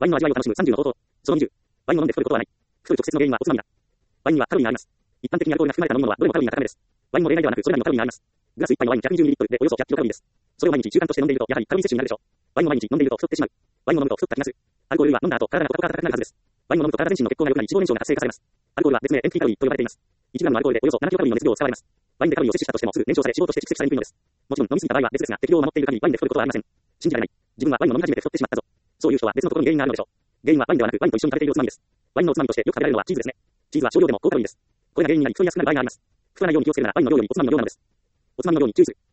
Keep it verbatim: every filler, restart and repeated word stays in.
ワインの味わいを楽しむさんじゅうの方法。そのにじゅう。ワインを飲んで太ることはない。太る直接の原因はおつまみだ。ワインにはカロリーがあります。一般的にアルコールが含まれた飲み物はどれもカロリーが高めです。ワインも例外ではなくそれらにもカロリーがあります。グラスいっぱいのワイン ひゃくにじゅうミリリットル でおよそひゃくキロカロリーです。それを毎日習慣として飲んでいるとやはりカロリー摂取になるでしょう。ワインを毎日飲んでいると太ってしまう。ワインを飲むと太った気がする。アルコールは飲んだ後、体がポカポカ硬くなるはずです。ワインを飲むと体全身の血行が良くなり脂肪燃焼が活性化されます。アルコールは別名エンプティカロリーと呼ばれています。いちグラムのアルコールでおよそななキロカロリーの熱量を使われます。ワインでカロリーを摂取したとしてもすぐ燃焼され脂肪として蓄積されにくいのです。もちろん飲みすぎた場合は別ですが、適量を守っている限りワインで太ることはありません。信じられない。自分はワインを飲み始めて太ってしまったぞ。そういう人は別のところに原因があるのでしょう。原因はワインではなくワインと一緒に食べているおつまみです。ワインのおつまみとしてよく食べられるのはチーズですね。チーズは少量でも高カロリーです。これが原因になり太りやすくなる場合があります。太らないように気をつけるならワインの量よりおつまみの量なのです。おつまみの量に注意する。